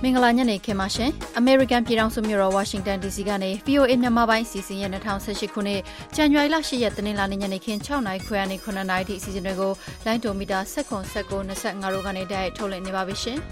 င်္ဂလာညနေခင်းပါရှင်။ American ပြည်ထောင်စုမြို့တော် Washington DC ကနေ VOA မြန်မာပိုင်းအစီအစဉ်ရဲ့2018ခုနှစ်ဇန်နဝါရီလ10ရက်တနင်္လာနေ့ညနေခင်း6နာရီခွဲကနေ9နာရီထိအစီအစဉ်တွေကိုလိုင်းတိုမီတာ19 19 25တို့ကနေတိုက်ရိုက်ထုတ်လွှင့်နေပါပြီရှင်။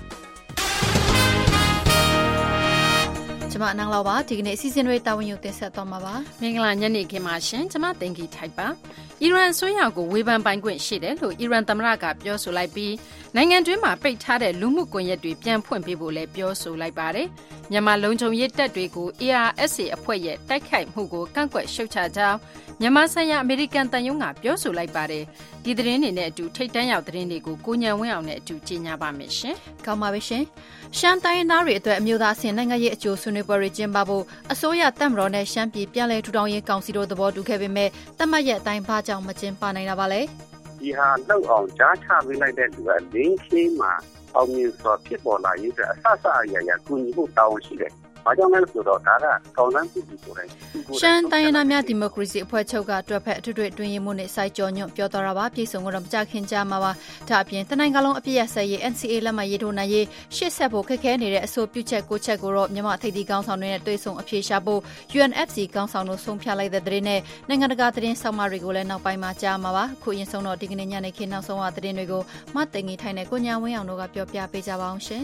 ကျမနန်းလောက်ပါဒီကနေ့အစီအစဉ်တွေတာဝန်ယူတင်ဆက်သွားမှာပါ။မင်္ဂလာညနေခင်းပါရှင်။ကျမတင်ကြီးထိုက်ပါ။အီရန်အစိုးရကိုဝေဖန်ပိုင်ခွင့်ရှိတယ်လို့အီရန်သမ္မတကပြောဆိုလိုက်ပြီးနိုင်ငံတွင်းမှာပိတ်ထားတဲ့လူမှုကွန်ရက်တွေပြန်ဖွင့်ပေးဖို့လည်းပြောဆိုလိုက်ပါတယ်။မြန်မာလုံခြုံရေးတပ်တွေကို ARSA အဖွဲ့ရဲ့တိုက်ခိုက်မှုကိုကန့်ကွက်ရှုတ်ချကြောင်းမြန်မာဆိုင်ရာအမေရိကန်တန်ယုံကပြောဆိုလိုက်ပါတယ်။ဒီသတင်းတွေနဲ့အတူထိတ်တန့်ရောက်သတင်းတွေကိုကိုညံဝင်းအောင်နဲ့အတူကြီးညာပါမယ်ရှင်။ကောင်းပါပြီရှင်။ရှမ်းတိုင်းသားတွေအတွက်အမျိုးသားအဆင့်နိုင်ငံရေးအကျိုးဆွေးနွေးပွဲတွေကျင်းပဖို့အစိုးရတပ်မတော်နဲ့ရှမ်းပြည်ပြည်လဲထူထောင်ရေးကောင်စီတို့သဘောတူခဲ့ပေမဲ့တတ်မှတ်ရက်အတိုင်းဘာကြောင့်မကျင်းပနိုင်တာပါလဲ။ဒီဟာလောက်အောင်ကြားချပေးလိုက်တဲ့လူကလင်းခင်းမှာအောင်မြင်စွာဖြစ်ပေါ်လာရေးအတွက်အဆအရာကူညီဖို့တောင်းရှိတယ်။ဘာကြောင့်လဲဆိုတော့ဒါကကောင်းစမ်းပြည်ကိုယ်တိုင်ရှမ်းတိုင်းရင်းသားများဒီမိုကရေစီအဖွဲ့ချုပ်ကတွက်ဖက်အထွေထွေအတွင်းရေးမှူးနဲ့စိုက်ကြော်ညွန့်ပြောသွားတာပါပြည်စုံကတော့မကြခင်ကြားမှာပါဒါအပြင်တနိုင်ငံလုံးအပြည့်အစရေး NCA လက်မှတ်ရေးထိုးနိုင်ရေးရှေ့ဆက်ဖို့ခက်ခဲနေတဲ့အဆိုပြုချက်ကိုချက်ကိုတော့မြန်မာထိပ်သီးကောင်းဆောင်တွေနဲ့တွေ့ဆုံအပြေရှားဖို့ UNFC ကောင်းဆောင်တို့ဆုံးဖြတ်လိုက်တဲ့သတင်းနဲ့နိုင်ငံတကာသတင်းဆောင်မတွေကိုလည်းနောက်ပိုင်းမှာကြားမှာပါအခုရင်ဆုံးတော့ဒီကနေ့ညနေခင်းနောက်ဆုံးသတင်းတွေကိုမတ်တင်ကြီးထိုင်နဲ့ကိုညာဝင်းအောင်တို့ကပြောပြပေးကြပါအောင်ရှင်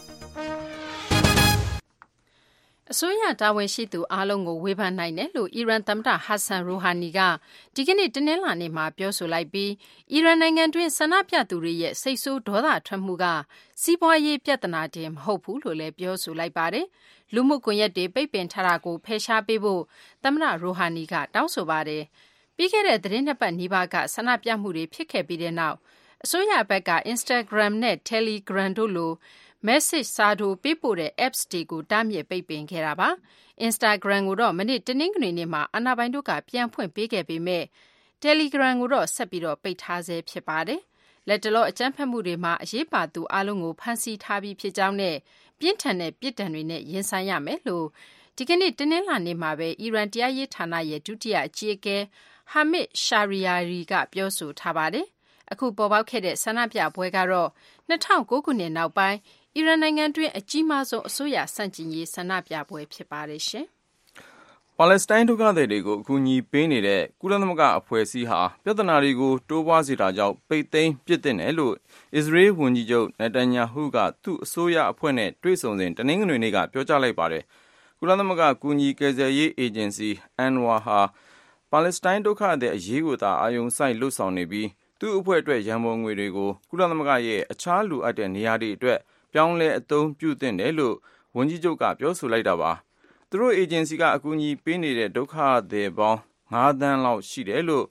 အစိုးရတာဝန်ရှိသူအားလုံးကိုဝေဖန်နိုင်တယ်လို့အီရန်သမ္မတဟတ်ဆန်ရူဟာနီကဒီကနေ့တနင်္လာနေ့မှာပြောဆိုလိုက်ပြီးအီရန်နိုင်ငံတွင်းဆန္ဒပြသူတွေရဲ့စိတ်ဆိုးဒေါသထွက်မှုကစီးပွားရေးပြဿနာတင်မဟုတ်ဘူးလို့လည်းပြောဆိုလိုက်ပါတယ်။လူမှုကွန်ရက်တွေပိတ်ပင်ထားတာကိုဖယ်ရှားပေးဖို့သမ္မတရူဟာနီကတောင်းဆိုပါတယ်။ပြီးခဲ့တဲ့သတင်းနှစ်ပတ်နီးပါးကဆန္ဒပြမှုတွေဖြစ်ခဲ့ပြီးတဲ့နောက်အစိုးရဘက်က Instagram နဲ့ Telegram တို့လိုmessage စာတိုပေးပို့တဲ့ apps တွေကိုတားမြစ်ပိတ်ပင်ခဲ့တာပါ။ Instagram ကိုတော့မနေ့တနင်္ဂနွေနေ့မှာအာဏာပိုင်တို့ကပြန်ဖွင့်ပေးခဲ့ပေမဲ့ Telegram ကိုတော့ဆက်ပြီးတော့ပိတ်ထားဆဲဖြစ်ပါတယ်။လက်တလောအကြမ်းဖက်မှုတွေမှာအရေးပါသူအလုံးကိုဖမ်းဆီးထားပြီးဖြစ်ကြောင်းနဲ့ပြင်းထန်တဲ့ပြစ်ဒဏ်တွေနဲ့ရင်ဆိုင်ရမယ်လို့ဒီကနေ့တနင်္လာနေ့မှာပဲအီရန်တရားရေးဌာနရဲ့ဒုတိယအကြီးအကဲ Hamid Shahriari ကပြောဆိုထားပါတယ်။အခုပေါ်ပေါက်ခဲ့တဲ့ဆန္ဒပြပွဲကတော့2009ခုနှစ်နောက်ပိုင်းအီရန်နိုင်ငံတွင်းအကြီးမားဆုံးအစိုးရဆန့်ကျင်ရေးဆန္ဒပြပွဲဖြစ်ပါတယ်ရှင်။ပါလက်စတိုင်းဒုက္ခသည်တွေကိုအကူအညီပေးနေတဲ့ကုလသမဂ္ဂအဖွဲ့အစည်းဟာပြဿနာတွေကိုတိုးပွားစေတာကြောင့်ပိတ်သိမ်းပစ်သင့်တယ်လို့အစ္စရေးဝန်ကြီးချုပ်နေတန်ယာဟုကသူ့အစိုးရအဖွဲ့နဲ့တွေ့ဆုံစဉ်တနင်္ဂနွေနေ့ကပြောကြားလိုက်ပါတယ်။ကုလသမဂ္ဂကူညီကယ်ဆယ်ရေးအေဂျင်စီ UNRWA ဟာပါလက်စတိုင်းဒုက္ခသည်အရေးကိုသာအာရုံစိုက်လှုပ်ဆောင်နေပြီးသူ့အဖွဲ့အတွက်ရန်ပုံငွေတွေကိုကုလသမဂ္ဂရဲ့အခြားလိုအပ်တဲ့နေရာတွေအတွက်ပြောင်းလဲအသုံးပြုသင့်တယ်လို့ဝန်ကြီးချုပ်ကပြောဆိုလိုက်တာပါ။သူတို့အေဂျင်စီကအကူအညီပေးနေတဲ့ဒုက္ခသည်ပေါင်း9သန်းလောက်ရှိတယ်လို့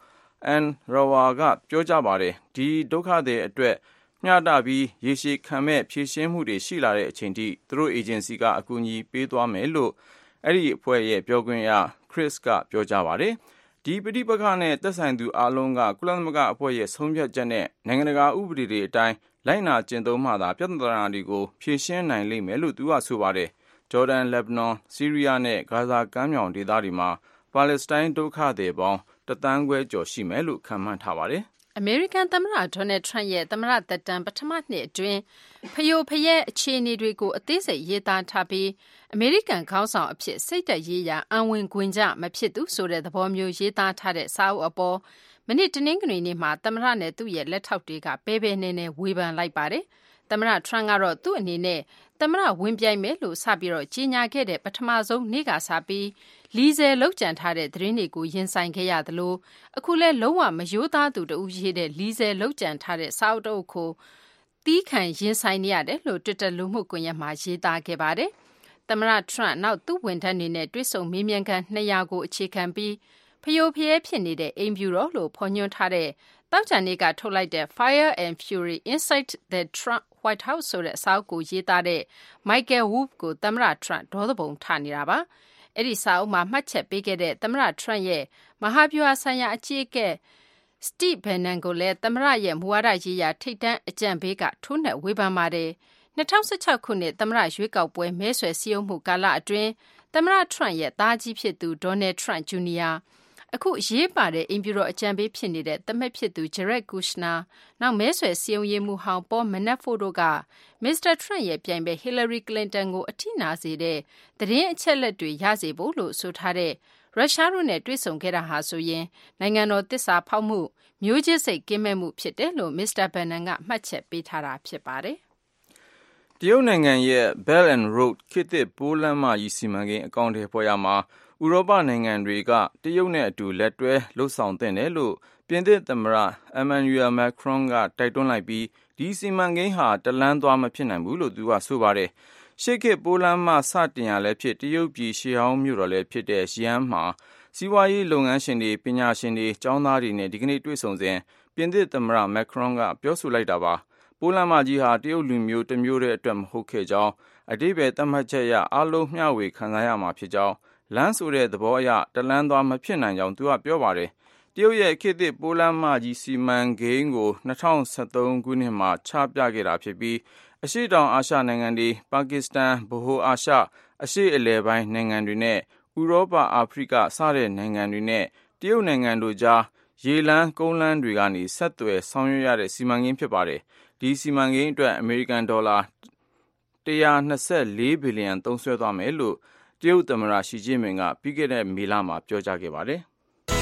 UNRWA ကပြောကြားပါတယ်။ဒီဒုက္ခသည်အတွက်မျှတပြီးရေရှည်ခံမဲ့ဖြည့်ရှင်းမှုတွေရှိလာတဲ့အချိန်ထိသူတို့အေဂျင်စီကအကူအညီပေးသွားမယ်လို့အဲ့ဒီအဖွဲ့ရဲ့ပြောခွင့်ရ Chris ကပြောကြားပါတယ်။ဒီပဋိပက္ခနဲ့သက်ဆိုင်သူအလုံးကကုလသမဂ္ဂအဖွဲ့ရဲ့ဆုံးဖြတ်ချက်နဲ့နိုင်ငံတကာဥပဒေတွေအတိုင်းလိုက်နာကျင့်သုံးမှသာပြဿနာတွေကိုဖြေရှင်းနိုင်လိမ့်မယ်လို့သူကဆိုပါတယ်။ဂျော်ဒန်၊လက်ဘနွန်၊ဆီးရီးယားနဲ့ဂါဇာကမ်းမြောင်ဒေသတွေမှာပါလက်စတိုင်းဒုက္ခသည်ပေါင်း1.5 သန်းကျော်ရှိမယ်လို့ခန့်မှန်းထားပါတယ်။အမေရိကန်သမ္မတဒေါ်နယ်ထရန့်ရဲ့သမ္မတသက်တမ်းပထမနှစ်အတွင်းဖယိုဖယဲအခြေအနေတွေကိုအသေးစိတ်ရေးသားထားပြီးအမေရိကန်ခေါင်းဆောင်အဖြစ်စိတ်သက်ရေးရာအံဝင်ခွင်ကြမဖြစ်သူဆိုတဲ့သဘောမျိုးရေးသားထားတဲ့စာအုပ်အပေါ်မနေ့တနင်္ဂနွေနေ့မှာသမ္မတနဲ့သူ့ရဲ့လက်ထောက်တွေကပဲပဲနေနေဝေဖန်လိုက်ပါတယ်။သမ္မတထရန့်ကတော့သူ့အနေနဲ့သမ္မတဝင်ပြိုင်မယ်လို့စပြီးတော့ကြီးညာခဲ့တဲ့ပထမဆုံးနေ့ကစပြီးလီဇယ်လောက်ကျန်ထားတဲ့သတင်းတွေကိုရင်ဆိုင်ခဲ့ရသလိုအခုလဲလုံးဝမယိုးသားသူတူရေးတဲ့လီဇယ်လောက်ကျန်ထားတဲ့စာအုပ်တအုပ်ကိုတီးခံရင်ဆိုင်နေရတယ်လို့ Twitter လူမှုကွန်ရက်မှာရေးသားခဲ့ပါတယ်။သမ္မတထရန့်နောက်သူ့ဝန်ထမ်းတွေနဲ့တွေ့ဆုံမေးမြန်းခန်း200ကိုအခြေခံပြီးဖယိုဖယဲဖြစ်နေတဲ့အိမ်ဖြူတော်လို့ဖော်ညွှန်းထားတဲ့တောက်ချန်နေ့ကထုတ်လိုက်တဲ့ Fire and Fury Inside the Trump White House ဆိုတဲ့စာအုပ်ကိုရေးသားတဲ့ Michael Wolff ကိုသမ္မတထရန့်ဒေါသပုံထနေတာပါ။အဲ့ဒီစာအုပ်မှာမှတ်ချက်ပေးခဲ့တဲ့သမ္မတထရန့်ရဲ့မဟာဗျူဟာဆိုင်ရာအကြီးအကဲ Steve Bannon ကိုလည်းသမ္မတရဲ့မူဝါဒရေးရာထိပ်တန်းအကြံပေးကထိုးနှက်ဝေဖန်ပါတယ်။2016ခုနှစ်သမ္မတရွေးကောက်ပွဲမဲဆွယ်စည်းရုံးမှုကာလအတွင်းသမ္မတထရန့်ရဲ့သားကြီးဖြစ်သူ Donald Trump Jr. အခုရေးပါတဲ့အိမ်ဖြူတော်အကြံပေးဖြစ်နေတဲ့သမက်ဖြစ်သူ Jared Kushner နောက်မဲဆွယ်စည်းရုံးရေးမှူးဟောင်း Paul Manafort တို့က Mr. Trump ရဲ့ပြိုင်ဘက် Hillary Clinton ကိုအထိနာစေတဲ့သတင်းအချက်အလက်တွေရစေဖို့လို့ဆိုထားတဲ့ရုရှားတို့နဲ့တွေ့ဆုံခဲ့တာဟာဆိုရင်နိုင်ငံတော်သစ္စာဖောက်မှုမျိုးချစ်စိတ်ကင်းမဲ့မှုဖြစ်တယ်လို့ Mr. Bannon ကမှတ်ချက်ပေးထားတာဖြစ်ပါတယ်။တရုတ်နိုင်ငံရဲ့ Belt and Road ခေတ်သစ်ပိုးလမ်းမကြီးစီမံကိန်းအကောင့်တွေပေါ်ရမှာဥရောပနိုင်ငံတွေကတရုတ်နဲ့အတူလက်တွဲလှုပ်ဆောင်သင့်တယ်လို့ပြင်သစ်သမ္မတ Emmanuel Macron ကတိုက်တွန်းလိုက်ပြီးဒီစီမံကိန်းဟာတလန်းသွားမဖြစ်နိုင်ဘူးလို့သူကဆိုပါတယ်။ရှေ့ခေတ်ပိုးလမ်းမစတင်ရလည်းဖြစ်တရုတ်ပြည်ရှေးဟောင်းမြို့တော်လည်းဖြစ်တဲ့ရှီယန်းမှာစီးပွားရေးလုပ်ငန်းရှင်တွေပညာရှင်တွေကျောင်းသားတွေနဲ့ဒီကနေ့တွေ့ဆုံစဉ်ပြင်သစ်သမ္မတ Macron ကပြောဆိုလိုက်တာပါ။ပိုးလမ်းမကြီးဟာတရုတ်လူမျိုးတစ်မျိုးတည်းအတွက်မဟုတ်ခဲ့ကြောင်းအဓိပ္ပာယ်သတ်မှတ်ချက်အရအားလုံးမျှဝေခံစားရမှာဖြစ်ကြောင်းလမ်းဆိုတဲ့သဘောအရတလန်းသွားမဖြစ်နိုင်ကြောင်းသူကပြောပါတယ်။တရုတ်ရဲ့ခေတ်သစ်ပိုးလမ်းမကြီးစီမံကိန်းကို2013ခုနှစ်မှာချပြခဲ့တာဖြစ်ပြီးအရှေ့တောင်အာရှနိုင်ငံတွေပါကစ္စတန်ဗဟိုအာရှအရှေ့အလယ်ပိုင်းနိုင်ငံတွေနဲ့ဥရောပအာဖရိကစတဲ့နိုင်ငံတွေနဲ့တရုတ်နိုင်ငံတို့ကြားရေလမ်းကုန်းလမ်းတွေကနေဆက်သွယ်ဆောင်ရွက်ရတဲ့စီမံကိန်းဖြစ်ပါတယ်။ဒီစီမံကိန်းအတွက်အမေရိကန်ဒေါ်လာ124ဘီလီယံသုံးစွဲသွားမယ်လို့တရုတ်သမ္မတရှီကျင်းပင်ကပြီးခဲ့တဲ့မေလမှာပြောကြားခဲ့ပါတယ်။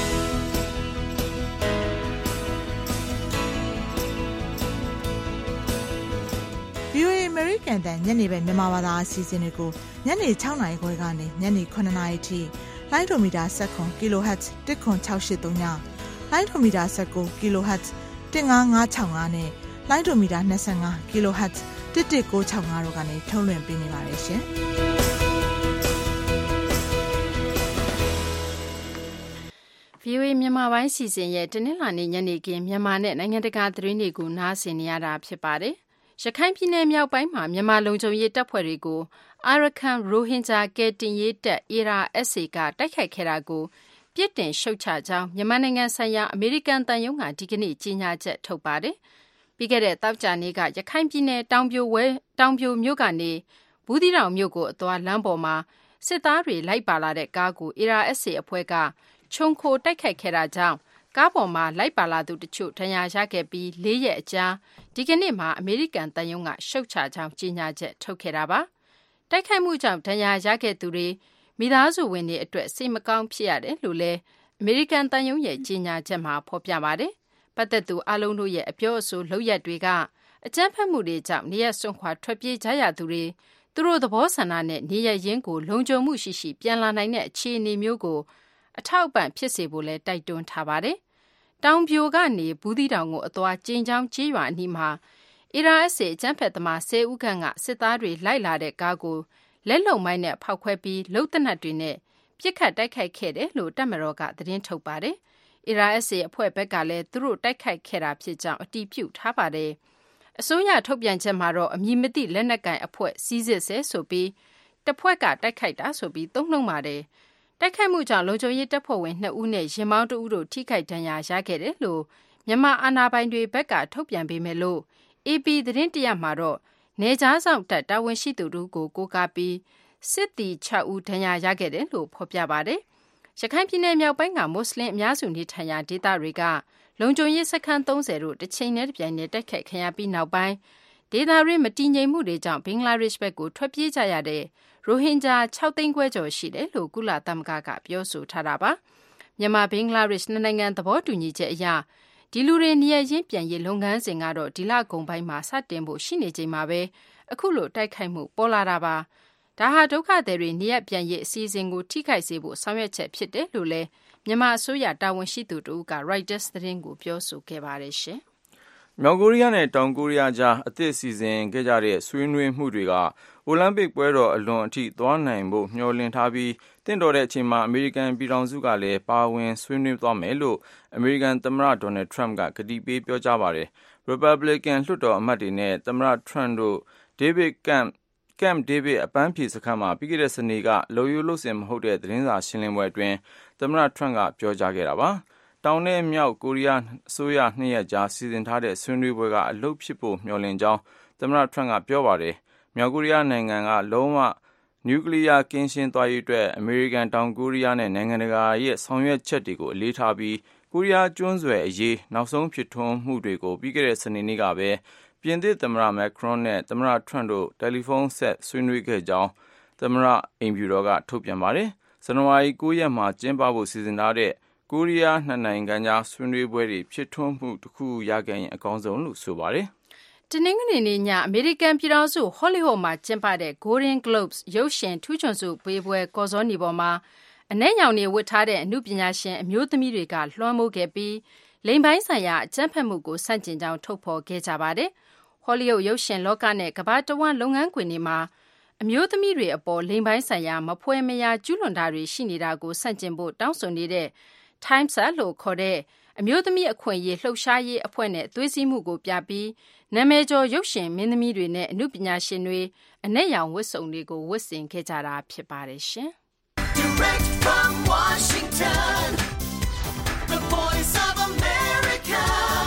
VOA အမေရိကန်တန်ညနေပဲမြန်မာဘာသာအစီအစဉ်တွေကိုညနေ6နာရီခွဲကနေညနေ9နာရီထိလိုင်းဒိုမီတာ16 kHz 10683ညလိုင်းဒိုမီတာ19 kHz 15565နဲ့လိုင်းဒိုမီတာ25 kHz 11965တို့ကနေထုတ်လွှင့်ပေးနေပါတယ်ရှင်။ VOA မြန်မာပိုင်းစီစဉ်ရဲ့တနင်္လာနေ့ညနေခင်းမြန်မာနဲ့နိုင်ငံတကာသတင်းတွေကိုနားဆင်နေရတာဖြစ်ပါတယ်။ရခိုင်ပြည်နယ်မြောက်ပိုင်းမှာမြန်မာလုံခြုံရေးတပ်ဖွဲ့တွေကို Arakan Rohingya ကယ်တင်ရေးတပ် ARSA ကတိုက်ခိုက်ခဲ့တာကိုပြစ်တင်ရှုတ်ချကြောင်းမြန်မာနိုင်ငံဆိုင်ရာအမေရိကန်သံရုံးကဒီကနေ့ကြေညာချက်ထုတ်ပါတယ်။ပြီးခဲ့တဲ့သောကြာနေ့ကရခိုင်ပြည်နယ်တောင်ပြိုမြို့ကနေဘူးသီးတောင်မြို့ကိုအသွားလမ်းပေါ်မှာစစ်သားတွေလိုက်ပါလာတဲ့ကားကို ARSA အဖွဲ့ကခြုံခိုတိုက်ခိုက်ခဲ့တာကြောင့်ကားပေါ်မှာလိုက်ပါလာသူတချို့ဒဏ်ရာရခဲ့ပြီး4ရက်အကြာဒီကနေ့မှာအမေရိကန်သံရုံးကရှုတ်ချကြောင်းကြေညာချက်ထုတ်ခဲ့တာပါ။တိုက်ခိုက်မှုကြောင့်ဒဏ်ရာရခဲ့သူတွေမိသားစုဝင်တွေအတွက်စိတ်မကောင်းဖြစ်ရတယ်လို့လည်းအမေရိကန်သံရုံးရဲ့ကြေညာချက်မှာဖော်ပြပါတယ်။ပတ်သက်သူအလုံးတို့ရဲ့အပြောအဆိုလုပ်ရက်တွေကအကြမ်းဖက်မှုတွေကြောင့်နေရပ်စွန့်ခွာထွက်ပြေးကြရသူတွေသူတို့သဘောဆန္ဒနဲ့နေရပ်ရင်းကိုလုံခြုံမှုရှိရှိပြန်လာနိုင်တဲ့အခြေအနေမျိုးကိုအထောက်အပံ့ဖြစ်စေဖို့လဲတိုက်တွန်းထားပါတယ်။တောင်ပြိုကနေဘူးသီးတောင်ကိုအသွားကျင်းချောင်းကြေးရွာအနီးမှာARSA အကြမ်းဖက်သမား10ဦးခန့်ကစစ်သားတွေလိုက်လာတဲ့ကားကိုလက်လုံမိုင်းနဲ့ဖောက်ခွဲပြီးလုတ်သက်နတ်တွေနဲ့ပြစ်ခတ်တိုက်ခိုက်ခဲ့တယ်လို့တပ်မတော်ကသတင်းထုတ်ပါတယ်။ ARSA အဖွဲ့ဘက်ကလည်းသူတို့တိုက်ခိုက်ခဲ့တာဖြစ်ကြောင်းအတည်ပြုထားပါတယ်။အစိုးရထုတ်ပြန်ချက်မှာတော့အမည်မသိလက်နက်ကိုင်အဖွဲ့စီးစစ်ဆဲဆိုပြီးတစ်ဖွဲ့ကတိုက်ခိုက်တာဆိုပြီးသုံးနှုန်းပါတယ်။တိုက်ခိုက်မှုကြောင့်လုံခြုံရေးတပ်ဖွဲ့ဝင်2ဦးနဲ့ရင်မောင်း2ဦးတို့ထိခိုက်ဒဏ်ရာရခဲ့တယ်လို့မြန်မာအာဏာပိုင်တွေဘက်ကထုတ်ပြန်ပေမဲ့လို့ AP သတင်းတရက်မှာတော့နေကြားဆောင်တပ်တာဝန်ရှိသူတို့ကိုကိုးကားပြီးစစ်သည်6ဦးဒဏ်ရာရခဲ့တယ်လို့ဖော်ပြပါတယ်။ရခိုင်ပြည်နယ်မြောက်ပိုင်းကမွတ်စလင်အများစုနေထိုင်ရာဒေသတွေကလုံခြုံရေးစခန်း30တို့တစ်ချိန်နဲ့တစ်ပြိုင်နက်တိုက်ခိုက်ခံရပြီးနောက်ပိုင်းဒေသတွင်းမတည်ငြိမ်မှုတွေကြောင့်ဘင်္ဂလားဒေ့ရှ်ဘက်ကိုထွက်ပြေးကြရတဲ့ရိုဟင်ဂျာ6သိန်းခွဲကျော်ရှိတယ်လို့ကုလသမဂ္ဂကပြောဆိုထားတာပါ။မြန်မာဘင်္ဂလားဒေ့ရှ်နှစ်နိုင်ငံသဘောတူညီချက်အရဒီလူတွေနေရပ်ရင်းပြန်ရေးလုပ်ငန်းစဉ်ကတော့ဒီလကုန်ပိုင်းမှာစတင်ဖို့ရှိနေချိန်မှာပဲအခုလိုတိုက်ခိုက်မှုပေါ်လာတာပါ။ဒါဟာဒုက္ခသည်တွေနေရပ်ပြန်ရေးအစီအစဉ်ကိုထိခိုက်စေဖို့ဆောင်ရွက်ချက်ဖြစ်တယ်လို့လည်းမြန်မာအစိုးရတာဝန်ရှိသူတို့က Reuters သတင်းကိုပြောဆိုခဲ့ပါတယ်ရှင်။မြောက်ကိုရီးယားနဲ့တောင်ကိုရီးယားကြားအသစ်စီစဉ်ခဲ့ကြတဲ့ဆွေးနွေးမှုတွေကအိုလံပစ်ပွဲတော်အလွန်အထိသွားနိုင်ဖို့မျှော်လင့်ထားပြီးတင့်တော်တဲ့အချိန်မှာအမေရိကန်ပြည်ထောင်စုကလည်းပါဝင်ဆွေးနွေးသွားမယ်လို့အမေရိကန်သမ္မတဒေါ်နယ်ထရမ့်ကကတိပေးပြောကြားပါတယ်။ Republican လွှတ်တော်အမတ်တွေနဲ့သမ္မတထရမ့်တို့ Camp David အပန်းဖြေစခန်းမှာပြီးခဲ့တဲ့စနေကလုပ်ရိုးလုပ်စဉ်မဟုတ်တဲ့သတင်းစာရှင်းလင်းပွဲအတွင်းသမ္မတထရမ့်ကပြောကြားခဲ့တာပါ။တောင်နဲ့မြောက်ကိုရီးယားအစိုးရနှစ်ရက်ကြားစီစဉ်ထားတဲ့ဆွေးနွေးပွဲကအလုပ်ဖြစ်ဖို့မျှော်လင့်ကြောင်းသမ္မတထရမ့်ကပြောပါတယ်။မြောက်ကိုရီးယားနိုင်ငံကလုံးဝနျူကလ িয়ারကင်းရှင်းသွားရေးအတွက်အမေရိကန်တောင်ကိုရီးယားနဲ့နိုင်ငံတကာရဲ့ဆောင်ရွက်ချက်တွေကိုအလေးထားပြီးကိုရီးယားကျွန်းဆွယ်အရေးနောက်ဆုံးဖြစ်ထွန်းမှုတွေကိုပြီးခဲ့တဲ့စနေနေ့ကပဲပြင်သစ်သမ္မတမက်ခရွန်နဲ့သမ္မတထရန့်တို့တယ်လီဖုန်းဆက်ဆွေးနွေးခဲ့ကြောင်းသမ္မတအိမ်ဖြူတော်ကထုတ်ပြန်ပါတယ်။ဇန်နဝါရီ9 ရက်မှာကျင်းပဖို့စီစဉ်ထားတဲ့ကိုရီးယားနှစ်နိုင်ငံကြားဆွေးနွေးပွဲတွေဖြစ်ထွန်းမှုတစ်ခုရခဲ့ရင်အကောင်းဆုံးလို့ဆိုပါတယ်။တနင်္ဂနွေနေ့ညအမေရိကန်ပြည်ထောင်စုဟောလိဝုဒ်မှာကျင်းပတဲ့ Golden Globes ရုပ်ရှင်ထူးချွန်ဆုပေးပွဲကော်ဇောနီပေါ်မှာအနက်ရောင်တွေဝတ်ထားတဲ့အမှုပညာရှင်အမျိုးသမီးတွေကလွှမ်းမိုးခဲ့ပြီးလိင်ပိုင်းဆိုင်ရာအကြမ်းဖက်မှုကိုဆန့်ကျင်ကြောင်းထုတ်ဖော်ခဲ့ကြပါတယ်။ဟောလိဝုဒ်ရုပ်ရှင်လောကနဲ့ကမ္ဘာတဝန်းလုပ်ငန်းခွင်တွေမှာအမျိုးသမီးတွေအပေါ်လိင်ပိုင်းဆိုင်ရာမဖွဲမရာကျူးလွန်တာတွေရှိနေတာကိုဆန့်ကျင်ဖို့တောင်းဆိုနေတဲ့ Time's Up လို့ခေါ်တဲ့အမျိုးသမီးအခွင့်အရေးလှုပ်ရှားရေးအဖွဲ့နဲ့သွေးစည်းမှုကိုပြပြီးနာမည်ကျော်ရုပ်ရှင်မင်းသမီးတွေနဲ့အမှုပညာရှင်တွေအနက်ရောင်ဝတ်စုံတွေကိုဝတ်ဆင်ခဲ့ကြတာဖြစ်ပါတယ်ရှင်။ Direct from Washington, the Voice of America,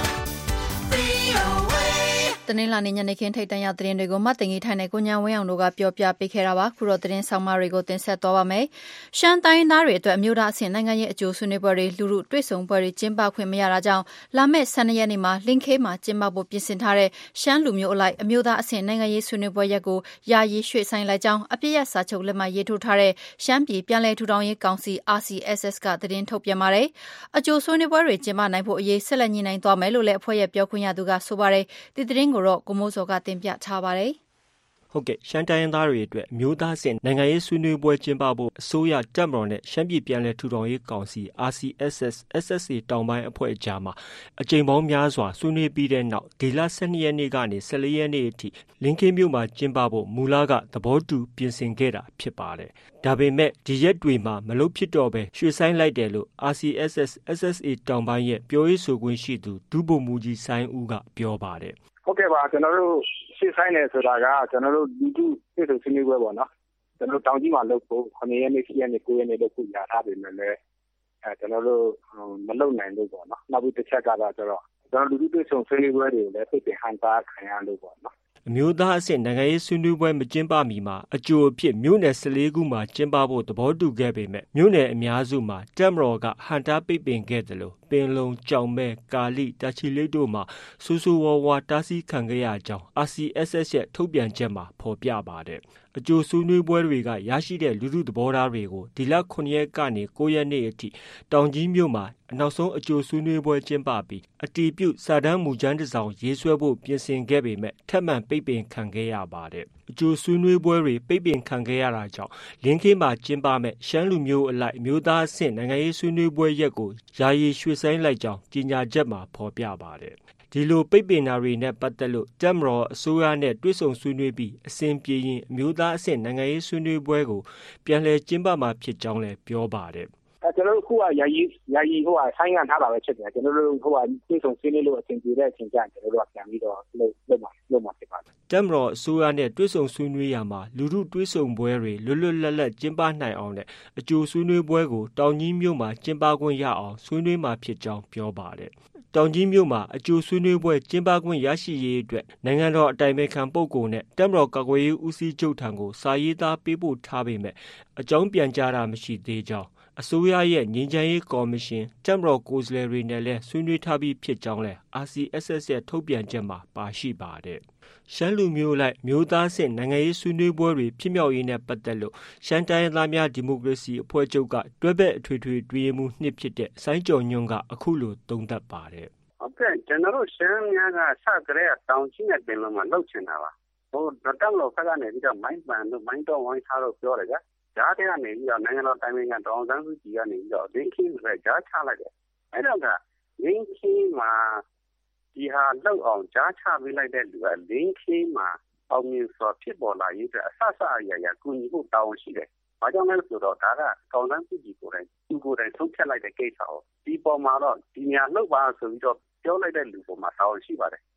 VOA တနင်္လာနေ့ညနေခင်းထိပ်တန်းရောက်သတင်းတွေကိုမှတ်တင်ကြီးထိုင်တဲ့ကိုညာဝင်းအောင်တို့ကပြောပြပေးခဲ့တာပါခုတော့သတင်းဆောင်မတွေကိုတင်ဆက်သွားပါမယ်ရှမ်းတိုင်းသားတွေအတွက်အမျိုးသားအဆင့်နိုင်ငံရေးအကျိုးဆွေးနွေးပွဲတွေလူမှုတွေ့ဆုံပွဲတွေကျင်းပခွင့်မရတာကြောင့်လာမယ့်12ရက်နေ့မှာလင်းခေးမှာကျင်းပဖို့ပြင်ဆင်ထားတဲ့ရှမ်းလူမျိုးအလိုက်အမျိုးသားအဆင့်နိုင်ငံရေးဆွေးနွေးပွဲရက်ကိုယာယီရွှေ့ဆိုင်းလိုက်ကြောင်းအပြည့်ရစာချုပ်လက်မှတ်ရေးထိုးထားတဲ့ရှမ်းပြည်ပြည်လဲထူထောင်ရေးကောင်စီ RCSS ကသတင်းထုတ်ပြန်ပါတယ်အကျိုးဆွေးနွေးပွဲတွေကျင်းပနိုင်ဖို့အရေးဆက်လက်ညှိနှိုင်းသွားမယ်လို့လည်းအဖွဲ့ရဲ့ပြောခွင့်ရသူကဆိုပါတယ်ဒီသတင်းကိုတော့ကိုမိုးစောကတင်ပြထားပါတယ်ဟုတ်ကဲ့ရှမ်းတိုင်းသားတွေအတွက်မျိုးသားစဉ်နိုင်ငံရေးဆွေးနွေးပွဲကျင်းပဖို့အစိုးရတပ်မတော်နဲ့ရှမ်းပြည်ပြည်လဲထူထောင်ရေးကောင်စီ RCSS SSA တောင်ပိုင်းအဖွဲ့အကြားမှာအကြိမ်ပေါင်းများစွာဆွေးနွေးပြီးတဲ့နောက်ဒီလ12ရက်နေ့ကနေ14ရက်နေ့အထိလင်းခေးမြို့မှာကျင်းပဖို့မူလကသဘောတူပြင်ဆင်ခဲ့တာဖြစ်ပါတယ်ဒါပေမဲ့ဒီရက်တွေမှာမလုပ်ဖြစ်တော့ပဲရွှေ့ဆိုင်းလိုက်တယ်လို့ RCSS SSA တောင်ပိုင်းရဲ့ပြောရေးဆိုခွင့်ရှိသူဒုဗိုလ်မှူးကြီးဆိုင်းဦးကပြောပါတယ်ဟုတ်ကဲ့ပါကျွန်တော်တို့ရှေ့ဆိုင်နေဆိုတာကကျွန်တော်တို့လူထုပြည်သူ့ဆွေးနွေးပွဲပေါ့နော်ကျွန်တော်တို့တောင်ကြီးမှာလုပ်ဖို့9ရက်နေ့10ရက်နေ့9ရက်နေ့လုပ်ဖို့ရထားပြီမယ်လေကျွန်တော်တို့မလုပ်နိုင်လို့ပေါ့နော်နောက်ပြီးတစ်ချက်ကတော့ကျွန်တော်လူထုပြည်သူ့ဆွေးနွေးပွဲတွေကိုလည်းဖိတ်ပင်ဟန်တာခံရလို့ပေါ့နော်အမျိုးသားအဆင့်နိုင်ငံရေးဆွေးနွေးပွဲမကျင်းပမီမှာအကျိုးအဖြစ်မြို့နယ်14ခုမှာကျင်းပဖို့သဘောတူခဲ့ပေမဲ့မြို့နယ်အများစုမှာတပ်မတော်ကဟန်တာပိတ်ပင်ခဲ့တယ်လို့ပင်လုံကြောင်မဲကာလိတာချီလိတ်တို့မှာဆူဆူဝါဝါတားဆီးခံခဲ့ရကြောင်း RCSS ရဲ့ထုတ်ပြန်ချက်မှာဖော်ပြပါတယ်အကျိုးဆွေးနွေးပွဲတွေကရရှိတဲ့လူထုသဘောထားတွေကိုဒီလ9ရက်ကနေ9ရက်နေ့အထိတောင်ကြီးမြို့မှာနောက်ဆုံးအကျိုးဆွေးနွေးပွဲကျင်းပပြီးအတီးပြုစာတမ်းမူကြမ်းတစ်စောင်ရေးဆွဲဖို့ပြင်ဆင်ခဲ့ပေမဲ့ထပ်မံပိတ်ပင်ခံခဲ့ရပါတယ်အကျိုးဆွေးနွေးပွဲတွေပိတ်ပင်ခံခဲ့ရတာကြောင့်လင်းခေးမှာကျင်းပမဲ့ရှမ်းလူမျိုးအလိုက်မျိုးသားအဆင့်နိုင်ငံရေးဆွေးနွေးပွဲရက်ကိုယာယီရွှေ့ဆိုင်းလိုက်ကြောင်းကြေညာချက်မှာဖော်ပြပါတယ်ဒီလိုပိတ်ပင်တာတွေနဲ့ပတ်သက်လို့တပ်မတော်အစိုးရနဲ့တွေ့ဆုံဆွေးနွေးပြီးအစဉ်ပြေရင်အမျိုးသားအဆင့်နိုင်ငံရေးဆွေးနွေးပွဲကိုပြန်လည်ကျင်းပမှာဖြစ်ကြောင်းလည်းပြောပါတယ်ကျွန်တော်တို့ခုကယာယီဆိုင်းငံ့ထားတာပဲဖြစ်တယ်ကျွန်တော်တို့တွေ့ဆုံဆွေးနွေးလို့အစဉ်ပြေတဲ့အချိန်ကျရင်ကျွန်တော်တို့ကပြန်ပြီးတော့လုပ်မှာဖြစ်ပါတယ်တပ်မတော်အစိုးရနဲ့တွေ့ဆုံဆွေးနွေးရမှာလူထုတွေ့ဆုံပွဲတွေလွတ်လွတ်လပ်လပ်ကျင်းပနိုင်အောင်နဲ့အကျိုးဆွေးနွေးပွဲကိုတောင်ကြီးမြို့မှာကျင်းပခွင့်ရအောင်ဆွေးနွေးမှာဖြစ်ကြောင်းပြောပါတယ်တောင်ကြီးမြို့မှာအကျိုးဆွေးနွေးပွဲကျင်းပခွင့်ရရှိရေးအတွက်နိုင်ငံတော်အတိုင်ပင်ခံပုဂ္ဂိုလ်နဲ့တပ်မတော်ကာကွယ်ရေးဦးစီးချုပ်ထံကိုစာရေးသားပေးပို့ထားပေမဲ့အကြောင်းပြန်ကြားတာမရှိသေးကြောင်းအစိုးရရဲ့ငြိမ်းချမ်းရေးကော်မရှင်တပ်မတော်ကိုယ်စားလှယ်တွေနဲ့လည်းဆွေးနွေးထားပြီးဖြစ်ကြောင်းလည်း RCSS ရဲ့ထုတ်ပြန်ချက်မှာပါရှိပါတယ်ရှမ်းလူမျိုးလိုက်မျိုးသားဆင့်နိုင်ငံရေးဆွေးနွေးပွဲတွေဖြစ်မြောက်ရေးနဲ့ပတ်သက်လို့ရှမ်းတိုင်းသားများဒီမိုကရေစီအဖွဲ့ချုပ်ကတွဲဘက်အထွေထွေတွဲမှုနှစ်ဖြစ်တဲ့စိုင်းကျော်ညွန့်ကအခုလိုသုံးသပ်ပါတယ်ဟုတ်ကဲ့ကျွန်တော်တို့ရှမ်းများကစကြတဲ့တောင်ကြီးနဲ့ပင်လုံမှာလှုပ်ချင်တာပါတပ်မတော်ဘက်ကနေပြီးတော့မိုင်းပန်တို့မိုင်းတော့ဝိုင်းထားတော့ပြောတယ်ဗျာကြားတဲ့ကနေပြီးတော့နိုင်ငံတော်တိုင်ပင်ခံဒေါအောင်ဆန်းစုကြည်ကနေပြီးတော့လင်းခင်းဆိုတဲ့ကြားချလိုက်တယ်အဲ့တော့ကလင်းခင်းမှာဒီဟာလောက်အောင်ကြားချပေးလိုက်တဲ့လူကလင်းခင်းမှာအောင်မြင်စွာဖြစ်ပေါ်လာရေးအတွက်အဆအရာကူညီဖို့တာဝန်ရှိတယ်။ဘာကြောင့်လဲဆိုတော့ဒါကဒေါအောင်ဆန်းစုကြည်ကိုယ်တိုင်သူကိုယ်တိုင်ဆုံးဖြတ်လိုက်တဲ့ကိစ္စ哦ဒီပေါ်မှာတော့ဒီညာလောက်ပါဆိုပြီးတော့ပြောလိုက်တဲ့လူပေါ်မှာတာဝန်ရှိပါတယ်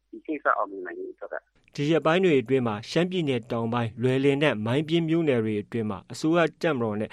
ဒီကိစ္စအောင်မြင်နိုင်ရေးအတွက်ကဒီရက်ပိုင်းတွေအတွင်းမှာရှမ်းပြည်နယ်တောင်ပိုင်းလွယ်လင်နဲ့မိုင်းပြင်းမြို့နယ်တွေအတွင်းမှာအစိုးရတပ်မတော်နဲ့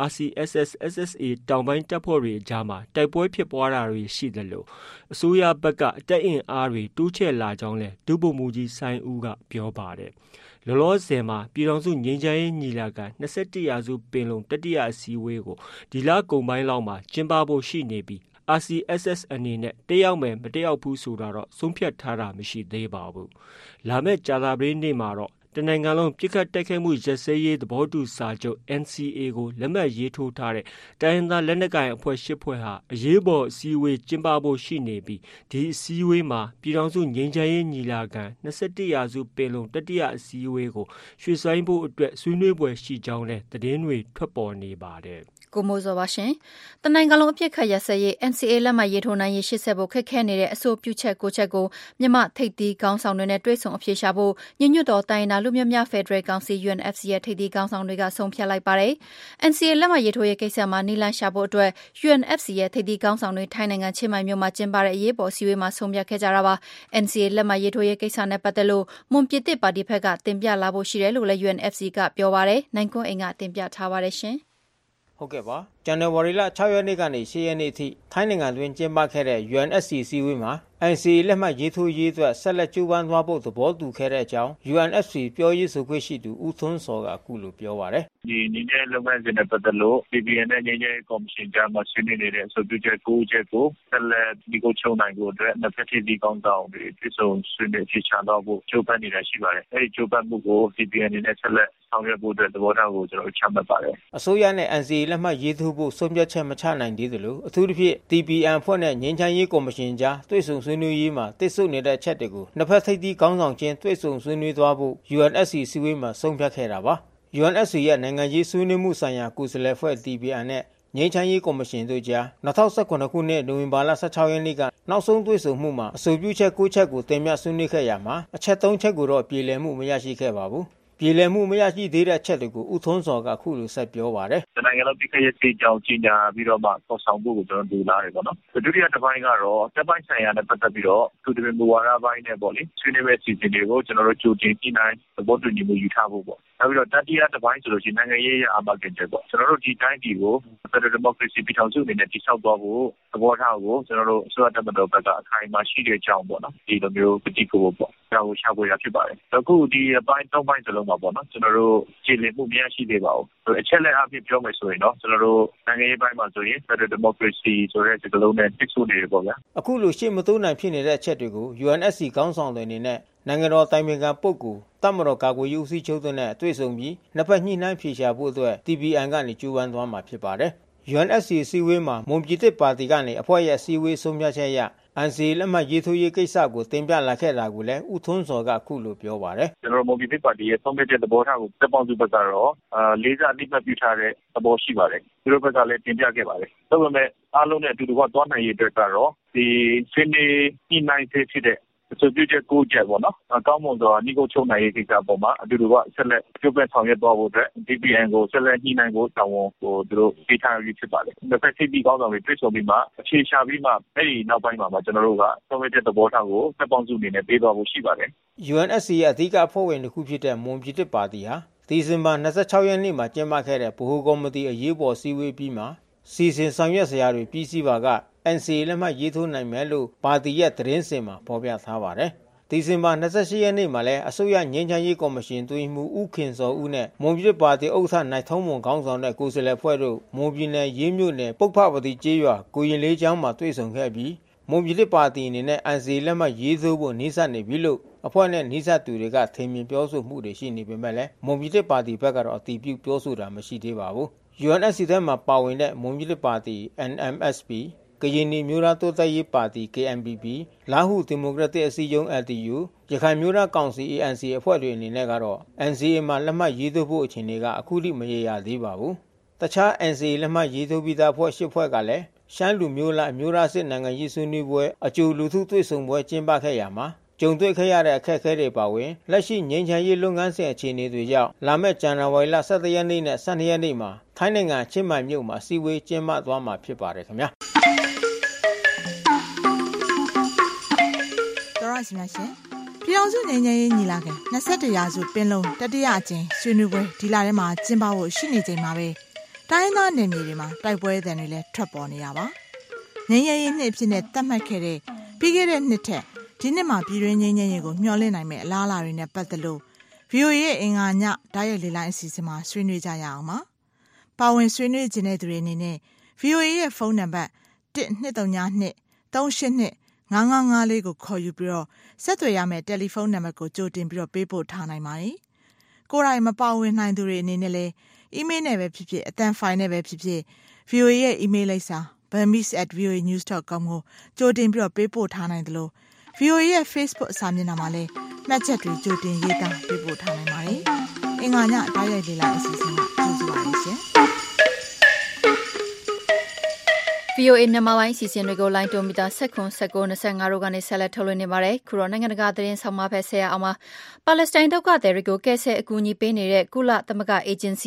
RCSS/SSA တောင်ပိုင်းတပ်ဖွဲ့တွေအကြားမှာတိုက်ပွဲဖြစ်ပွားတာတွေရှိသလိုအစိုးရဘက်ကတပ်အင်အားတွေတိုးချဲ့လာကြောင်းလည်းဒုဗိုလ်မှူးကြီးစိုင်းဦးကပြောပါတယ်။လောလောဆယ်မှာပြည်ထောင်စုငြိမ်းချမ်းရေးညီလာခံ21ရာစုပင်လုံတတိယအစည်းအဝေးကိုဒီလကုန်ပိုင်းလောက်မှာကျင်းပဖို့ရှိနေပြီးRCSS အနေနဲ့တက်ရောက်မယ်မတက်ရောက်ဘူးဆိုတာတော့ဆုံးဖြတ်ထားတာမရှိသေးပါဘူး။လာမယ့်ကြာသပတေးနေ့မှာတော့တနိုင်ငံလုံးပြစ်ခတ်တိုက်ခိုက်မှုရပ်စဲရေးသဘောတူစာချုပ် NCA ကိုလက်မှတ်ရေးထိုးထားတဲ့တိုင်းရင်းသားလက်နက်ကိုင်အဖွဲ့၈ဖွဲ့ဟာအရေးပေါ်အစည်းအဝေးကျင်းပဖို့ရှိနေပြီးဒီအစည်းအဝေးမှာပြည်ထောင်စုငြိမ်းချမ်းရေးညီလာခံ21ရာစုပင်လုံတတိယအစည်းအဝေးကိုရွှေ့ဆိုင်းဖို့အတွက်ဆွေးနွေးပွဲရှိကြောင်းလည်းသတင်းတွေထွက်ပေါ်နေပါတယ်။ကိုမိုးစောပါရှင်။တနိုင်ငံလုံးအပြစ်ခတ်ရစရေး NCA လက်မှတ်ရေးထိုးနိုင်ရေးရှေ့ဆက်ဖို့ခက်ခဲနေတဲ့အဆိုပြုချက်9ချက်ကိုမြန်မာထိပ်သီးခေါင်းဆောင်တွေနဲ့တွေ့ဆုံအဖြေရှာဖို့ညညွတ်တော်တိုင်းနာလူမျိုးများဖက်ဒရယ်ကောင်စီ UNFC ရဲ့ထိပ်သီးခေါင်းဆောင်တွေကဆုံးဖြတ်လိုက်ပါတယ်။ NCA လက်မှတ်ရေးထိုးရေးကိစ္စမှာနီလန်းရှာဖို့အတွက် UNFC ရဲ့ထိပ်သီးခေါင်းဆောင်တွေထိုင်းနိုင်ငံချင်းမိုင်မြို့မှာကျင်းပတဲ့အရေးပေါ်အစည်းအဝေးမှာဆုံးဖြတ်ခဲ့ကြတာပါ။ NCA လက်မှတ်ရေးထိုးရေးကိစ္စနဲ့ပတ်သက်လို့မွန်ပြည်သစ်ပါတီဘက်ကတင်ပြလာဖို့ရှိတယ်လို့လည်း UNFC ကပြောပါတယ်။နိုင်ကွန်းအိမ်ကတင်ပြထားပါတယ်ရှင်။ဟုတ်ကဲ့ပါဇန်နဝါရီလ6ရက်နေ့ကနေ10ရက်နေ့အထိထိုင်းနိုင်ငံတွင်ကျင်းပခဲ့တဲ့ UNSC စည်းဝေးမှာ NCA လက်မှတ်ရေးထိုးရေးအတွက်ဆက်လက်ကြိုးပမ်းသွားဖို့သဘောတူခဲ့တဲ့အကြောင်း UNFC ပြောရေးဆိုခွင့်ရှိသူဦးထွန်းစောကအခုလိုပြောပါတယ်။ဒီငြိမ်းချမ်းလုပ်ငန်းစဉ်နဲ့ပတ်သက်လို့ PPN နဲ့ငြိမ်းချမ်းရေးကော်မရှင်ကြားမှာဆွေးနွေးနေတဲ့အဆိုပြုချက်9ချက်ကိုဆက်လက်ဒီကိုချုပ်နိုင်ဖို့အတွက်နှစ်ဖက်ထိပ်သီးခေါင်းဆောင်တွေပြည်စုံဆွေးနွေးဖြေရှာတော့ဖို့ကြိုးပမ်းနေတာရှိပါတယ်။အဲဒီကြိုးပမ်းမှုကို PPN နဲ့ဆက်လက်ဆောင်ရွက်ဖို့အတွက်သဘောထားကိုကျွန်တော်ချမှတ်ပါတယ်။အစိုးရနဲ့ NCA လက်မှတ်ရေးထိုးဖို့ဆုံးဖြတ်ချက်မချနိုင်သေးသလိုအထူးသဖြင့် TPN ဖွဲ့နဲ့ငြိမ်းချမ်းရေးကော်မရှင်ကြားတွေ့ဆုံဆွေးနွေးရေးမှာတိစုနေတဲ့ချက်တွေကိုနှစ်ဖက်ထိပ်သီးခေါင်းဆောင်ချင်းတွေ့ဆုံဆွေးနွေးသွားဖို့ UNSC စည်းဝေးမှာဆုံးဖြတ်ခဲ့တာပါ။ UNSC ရဲ့နိုင်ငံရေးဆွေးနွေးမှုဆိုင်ရာကိုယ်စားလှယ်ဖွဲ့ TPN နဲ့ငြိမ်းချမ်းရေးကော်မရှင်တို့ကြား2019ခုနှစ်နိုဝင်ဘာလ16ရက်နေ့ကနောက်ဆုံးတွေ့ဆုံမှုမှာအဆိုပြုချက်9ချက်ကိုတင်ပြဆွေးနွေးခဲ့ရမှာအချက်3ချက်ကိုတော့ပြေလည်မှုမရရှိခဲ့ပါဘူး။ပြေလည်မှုမရရှိသေးတဲ့ချက်တွေကိုဦးထွန်းစောကအခုလိုဆက်ပြောပါတယ်။နိုင်ငံလုံးပြည်ခရဲ့စီကြောင်းကြီးညာပြီးတော့မှပေါ်ဆောင်ဖို့ကိုကျွန်တော်တို့လာတယ်ပေါ့နော်။ဒုတိယတစ်ပိုင်းကတော့တပ်ပိုင်းဆိုင်ရာနဲ့ပတ်သက်ပြီးတော့သူတပင်မူဝါဒပိုင်းနဲ့ပေါ့လေဆွေးနွေးမဲ့စီစဉ်တွေကိုကျွန်တော်တို့ကြိုတင်ပြီးနိုင်သဘောတူညီမှုယူထားဖို့ပေါ့။နောက်ပြီးတော့တတိယတစ်ပိုင်းဆိုလို့ရှိရင်နိုင်ငံရေးအာမခံချက်ပေါ့။ကျွန်တော်တို့ဒီတိုင်းပြည်ကို Federal Democracy ပြည်ထောင်စုအနေနဲ့တည်ဆောက်သွားဖို့သဘောထားကိုကျွန်တော်တို့အစိုးရတပ်မတော်ဘက်ကအခိုင်အမာရှိတဲ့အကြောင်းပေါ့နော်။ဒီလိုမျိုးပဋိကိုပေါ့။ဒါကိုရှာဖွေရဖြစ်ပါတယ်။အခုဒီအပိုင်း3ပိုင်းစလုံးမှာပေါ့နော်ကျွန်တော်တို့ခြေလျင်မှုမရရှိသေးပါဘူး။အချက်လက်အဖြစ်ပြောမယ်ဆိုရင်တော့ကျွန်တော်တို့နိုင်ငံရေးပိုင်းမှာဆိုရင် Federal Democracy ဆိုတဲ့စကားလုံးနဲ့တစ်ဆိုနေတယ်ပေါ့ဗျာ။အခုလိုရှေ့မတိုးနိုင်ဖြစ်နေတဲ့အချက်တွေကို UNSC ခေါင်းဆောင်တွေအနေနဲ့နိုင်ငံတော်တိုင်ပင်ခံပုဂ္ဂိုလ်တပ်မတော်ကာကွယ်ရေးဦးစီးချုပ်တို့နဲ့တွေ့ဆုံပြီးနှစ်ဖက်ညှိနှိုင်းဖြေရှာဖို့အတွက် TPN ကနေကြိုးပမ်းသွားမှာဖြစ်ပါတယ်။ UNSC စည်းဝေးမှာမွန်ပြည်သစ်ပါတီကနေအဖွဲ့ရဲ့စည်းဝေးဆုံးဖြတ်ချက်အရNCA လက်မှတ်ရေးထိုးရေးကိစ္စကိုတင်ပြလာခဲ့တာကိုလည်းဦးထွန်းစောကအခုလိုပြောပါတယ်။ကျွန်တော်တို့မွန်ပြည်သစ်ပါတီရဲ့ဆုံးဖြတ်ချက်သဘောထားကိုတပ်ပေါင်းစုဘက်ကတော့လေးစားအသိမှတ်ပြုထားတဲ့သဘောရှိပါတယ်။သူတို့ဘက်ကလည်းတင်ပြခဲ့ပါတယ်။ဒါပေမဲ့အားလုံးနဲ့အတူတူကသွားနိုင်ရေးအတွက်ကတော့ဒီဆွေးနွေးညှိနှိုင်းဖြစ်တဲ့အဆိုပြုချက်9ချက်ပေါ့နော်။ကောင်းမွန်စွာနှိကုတ်ချုပ်နိုင်ရေးကိစ္စပေါ်မှာအတူတူကဆက်လက်ပြုတ်ပတ်ဆောင်ရွက်သွားဖို့အတွက် DPN ကိုဆက်လက်ညှိနှိုင်းဖို့တောင်းဝန်ကိုသူတို့ပေးထားရဖြစ်ပါတယ်။တစ်ဖက်ထိပ်ပြီးကောင်းဆောင်တွေတွေ့ဆုံပြီးမှအခြေချပြီးမှအဲ့ဒီနောက်ပိုင်းမှာကျွန်တော်တို့ကဆုံးဖြတ်ချက်သဘောထားကိုတပ်ပေါင်းစုအနေနဲ့ပေးသွားဖို့ရှိပါတယ်။ UNSC ရဲ့အဓိကအဖွဲ့ဝင်တစ်ခုဖြစ်တဲ့မွန်ပြည်သစ်ပါတီဟာဒီဇင်ဘာ26ရက်နေ့မှာကျင်းပခဲ့တဲ့ဗဟိုကော်မတီအရေးပေါ်စည်းဝေးပြီးမှစီစဉ်ဆောင်ရွက်စရာတွေပြီးစီးပါကNCA လက်မှတ်ရေးထိုးနိုင်မယ်လို့ပါတီရဲ့သတင်းစင်မှာဖော်ပြထားပါတယ်။ဒီဇင်ဘာ28ရက်နေ့မှာလည်းအစိုးရငြိမ်းချမ်းရေးကော်မရှင်တွင်မှူးဦးခင်စောဦးနဲ့မွန်ပြည်ပါတီဥက္ကဋ္ဌနိုင်ထုံးမွန်ခေါင်းဆောင်တဲ့ကိုယ်စားလှယ်ဖွဲ့တို့မွန်ပြည်နယ်ရေးမြို့နယ်ပုပ္ပပတိကျေးရွာကိုရင်လေးကျောင်းမှာတွေ့ဆုံခဲ့ပြီးမွန်ပြည်ပါတီအနေနဲ့NCA လက်မှတ်ရေးထိုးဖို့နှိစက်နေပြီလို့အဖွဲ့နဲ့နှိစက်သူတွေကထင်မြင်ပြောဆိုမှုတွေရှိနေပေမဲ့လည်းမွန်ပြည်ပါတီဘက်ကတော့အတည်ပြုပြောဆိုတာမရှိသေးပါဘူး။ UNSC ထဲမှာပါဝင်တဲ့မွန်ပြည်ပါတီ NMSPကရင်မျိုးသားတိုးတက်ရေးပါတီ KNPP လားဟူဒီမိုကရက်တစ်အစည်းအရုံး LDU ရခိုင်မျိုးသားကောင်စီ ANC အဖွဲ့တွေအနေနဲ့ကတော့ NCA မှာလက်မှတ်ရေးထိုးဖို့အခြေအနေကအခုထိမရေရာသေးပါဘူး။တခြား NCA လက်မှတ်ရေးထိုးပြီးသားအဖွဲ့8ဖွဲ့ကလည်းရှမ်းလူမျိုးလားအမျိုးသားစစ်နိုင်ငံရေးဆွေးနွေးပွဲအကျိုးလူထုတွေ့ဆုံပွဲကျင်းပခဲ့ရမှာကြုံတွေ့ခဲ့ရတဲ့အခက်အခဲတွေပါဝင်လက်ရှိငြိမ်းချမ်းရေးလုပ်ငန်းစဉ်အခြေအနေတွေကြောင့်လာမယ့်ဇန်နဝါရီလ17ရက်နေ့နဲ့12ရက်နေ့မှာထိုင်းနိုင်ငံချင်းမိုင်မြို့မှာစီဝေးကျင်းပသွားမှာဖြစ်ပါတယ်ခင်ဗျာစီများရှင်ပြည်အောင်စုငြိမ်းချမ်းရေးညီလာခံ21ရာစုပင်လုံတတိယအကြိမ်ဆွေးနွေးပွဲဒီလထဲမှာကျင်းပဖို့ရှိနေချိန်မှာပဲတိုင်းသားနယ်မြေတွေမှာတိုက်ပွဲသံတွေလည်းထွက်ပေါ်နေတာပါငြိမ်းချမ်းရေးနှစ်အဖြစ်နဲ့သတ်မှတ်ခဲ့တဲ့ပြီးခဲ့တဲ့နှစ်ထက်ဒီနှစ်မှာပြည်တွင်းငြိမ်းချမ်းရေးကိုမျှော်လင့်နိုင်မယ့်အလားအလာတွေနဲ့ပတ်သက်လို့ VOA ရဲ့အင်္ဂါညဓာတ်ရိုက်လေ့လာအစီအစဉ်မှာဆွေးနွေးကြရအောင်ပါပါဝင်ဆွေးနွေးခြင်းတဲ့သူတွေအနေနဲ့ VOA ရဲ့ဖုန်းနံပါတ်1232 382 5554ကိုခေါ်ယူပြီးတော့ဆက်သွယ်ရမယ့်တယ်လီဖုန်းနံပါတ်ကိုကြိုတင်ပြီးတော့ပေးပို့ထားနိုင်ပါတယ်။ကိုယ်တိုင်မပါဝင်နိုင်သူတွေအနေနဲ့လည်းအီးမေးလ်နဲ့ပဲဖြစ်ဖြစ်အသံဖိုင်နဲ့ပဲဖြစ်ဖြစ် VOA ရဲ့အီးမေးလ်လိပ်စာ burmese@voanews.com ကိုကြိုတင်ပြီးတော့ပေးပို့ထားနိုင်တယ်လို့ VOA ရဲ့ Facebook စာမျက်နှာမှာလည်းမှတ်ချက်တွေကြိုတင်ရေးသားပေးပို့ထားနိုင်ပါတယ်။အင်္ဂါညဓာတ်ရိုက်လေ့လာအစီအစဉ်ကကြိုဆိုပါရစေ။ VOA မြန်မာပိုင်းအစီအစဉ်တွေကိုလိုင်းတိုမီတာ1925တို့ကနေဆက်လက်ထုတ်လွှင့်နေပါတယ်။ခုတော့နိုင်ငံတကာသတင်းဆောင်မဖက်ဆရာအောင်မှာပါလက်စတိုင်းဒုက္ခသည်တွေကိုကယ်ဆယ်အကူအညီပေးနေတဲ့ကုလသမဂ္ဂအေဂျင်စီ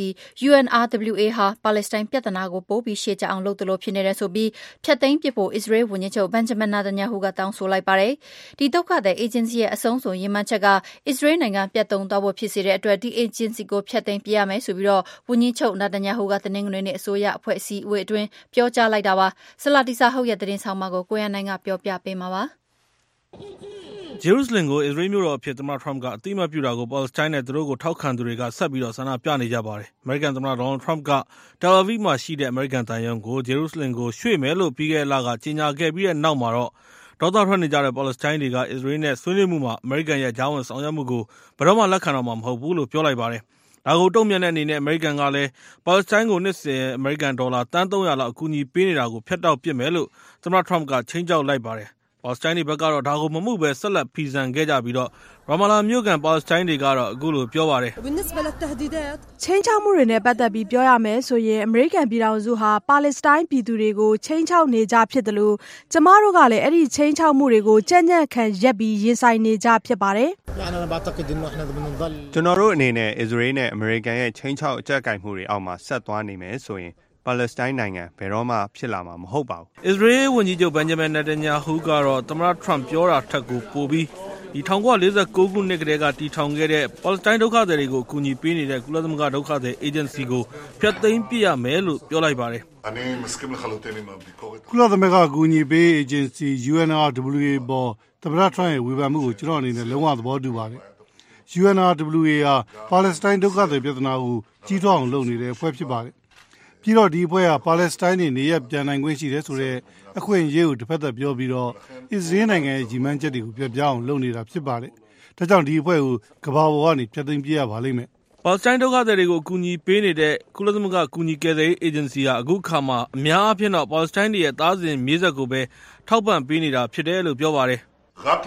UNRWA ဟာပါလက်စတိုင်းပြဿနာကိုပိုပြီးရှေ့ကျအောင်လုပ်သလိုဖြစ်နေတယ်ဆိုပြီးဖျက်သိမ်းပစ်ဖို့အစ္စရေးဝန်ကြီးချုပ်ဘန်ဂျမင်နာတန်ယာဟုကတောင်းဆိုလိုက်ပါတယ်။ဒီဒုက္ခသည်အေဂျင်စီရဲ့အဆုံးစွန်ရည်မှန်းချက်ကအစ္စရေးနိုင်ငံပြတ်သုံးသွားဖို့ဖြစ်စေတဲ့အတွက်ဒီအေဂျင်စီကိုဖျက်သိမ်းပြရမယ်ဆိုပြီးတော့ဝန်ကြီးချုပ်နာတန်ယာဟုကတနင်္ဂနွေနေ့အစိုးရအဖွဲ့အစည်းအဝေးအတွင်းပြောကြားလိုက်တာပါ။ဆလာတီစာဟုတ်ရဲ့သတင်းဆောင်မကိုကိုရန်နိုင်ကပြောပြပေးမှာပါဂျေရုဆလင်ကိုအစ္စရေးမြို့တော်အဖြစ်သမ္မတထရမ့်ကအတိအမှတ်ပြုတာကိုပါလက်စတိုင်းနဲ့သူတို့ကိုထောက်ခံသူတွေကဆက်ပြီးတော့ဆန္ဒပြနေကြပါတယ်။အမေရိကန်သမ္မတဒေါ်နယ်ထရမ့်ကတယ်လ်အဗီးမှာရှိတဲ့အမေရိကန်သံရုံးကိုဂျေရုဆလင်ကိုရွှေ့မယ်လို့ပြီးခဲ့တဲ့လကကြေညာခဲ့ပြီးတဲ့နောက်မှာတော့ဒေါသထွက်နေကြတဲ့ပါလက်စတိုင်းတွေကအစ္စရေးနဲ့ဆွေးနွေးမှုမှာအမေရိကန်ရဲ့ကြားဝင်ဆောင်ရွက်မှုကိုဘယ်တော့မှလက်ခံတော့မှာမဟုတ်ဘူးလို့ပြောလိုက်ပါတယ်။ဒါကိုတုံ့ပြန်တဲ့အနေနဲ့အမေရိကန်ကလည်းပါလက်စတိုင်းကိုနှစ်စဉ်အမေရိကန်ဒေါ်လာသန်း300လောက်အကူအညီပေးနေတာကိုဖျက်တောက်ပစ်မယ်လို့သမ္မတထရမ့်ကချိန်ချောက်လိုက်ပါတယ်။ပါလက်စတိုင်းတွေဘက်ကတော့ဒါကိုမမှုပဲဆက်လက်ဖီဆန်ခဲ့ကြပြီးတော့ရာမာလာမြို့ကန်ပါလက်စတိုင်းတွေကတော့အခုလိုပြောပါတယ်။ချိန်ချောက်မှုတွေနဲ့ပတ်သက်ပြီးပြောရမယ်ဆိုရင်အမေရိကန်ပြည်ထောင်စုဟာပါလက်စတိုင်းပြည်သူတွေကိုချိန်ချောက်နေကြဖြစ်တယ်လို့ကျမတို့ကလည်းအဲ့ဒီချိန်ချောက်မှုတွေကိုကြံ့ကြံ့ခံရက်ပြီးရင်ဆိုင်နေကြဖြစ်ပါတယ်။ကျွန်တော်တို့အနေနဲ့အစ္စရေးနဲ့အမေရိကန်ရဲ့ချိန်ချောက်အကြက်ကိုင်မှုတွေအောက်မှာဆက်သွားနေမယ်ဆိုရင်ပါလက်စတိုင်းနိုင်ငံဘယ်တော့မှဖြစ်လာမှာမဟုတ်ပါဘူး။အစ္စရေးဝန်ကြီးချုပ်ဘန်ဂျမင်နာတန်ယာဟုကတော့သမ္မတထရမ့်ပြောတာထက်ကိုပိုပြီးဒီ1949ခုနှစ်ကတည်းကတည်ထောင်ခဲ့တဲ့ပါလက်စတိုင်းဒုက္ခသည်တွေကိုအကူအညီပေးနေတဲ့ကုလသမဂ္ဂဒုက္ခသည်အေဂျင်စီကိုဖျက်သိမ်းပစ်ရမယ်လို့ပြောလိုက်ပါတယ်။ကုလသမဂ္ဂအကူအညီပေးအေဂျင်စီ UNRWA ပေါ်သမ္မတထရမ့်ရဲ့ဝေဖန်မှုကိုကျွန်တော်အနေနဲ့လုံးဝသဘောတူပါတယ်။ UNRWA ဟာပါလက်စတိုင်းဒုက္ခသည်ပြဿနာကိုကြီးထွားအောင်လုပ်နေတဲ့အဖွဲ့ဖြစ်ပါတယ်။ပြီးတော့ဒီအဖွဲ့ကပါလက်စတိုင်းတွေနေရပြန်နိုင်ခွင့်ရှိတယ်ဆိုတဲ့အခွင့်အရေးကိုတစ်ဖက်သက်ပြောပြီးတော့အစ္စရေးနိုင်ငံရဲ့ကြီးမှန်းချက်တွေကိုပြပြအောင်လုပ်နေတာဖြစ်ပါတယ်။ဒါကြောင့်ဒီအဖွဲ့ကိုကမ္ဘာပေါ်ကနေဖျက်သိမ်းပြရပါလိမ့်မယ်။ပါလက်စတိုင်းဒုက္ခသည်တွေကိုအကူအညီပေးနေတဲ့ကုလသမဂ္ဂအကူအညီကယ်ဆယ်ရေးအေဂျင်စီကအခုခါမှာအများအားဖြင့်တော့ပါလက်စတိုင်းတွေရဲ့သားစဉ်မြေးဆက်ကိုပဲထောက်ပံ့ပေးနေတာဖြစ်တယ်လို့ပြောပါတယ်။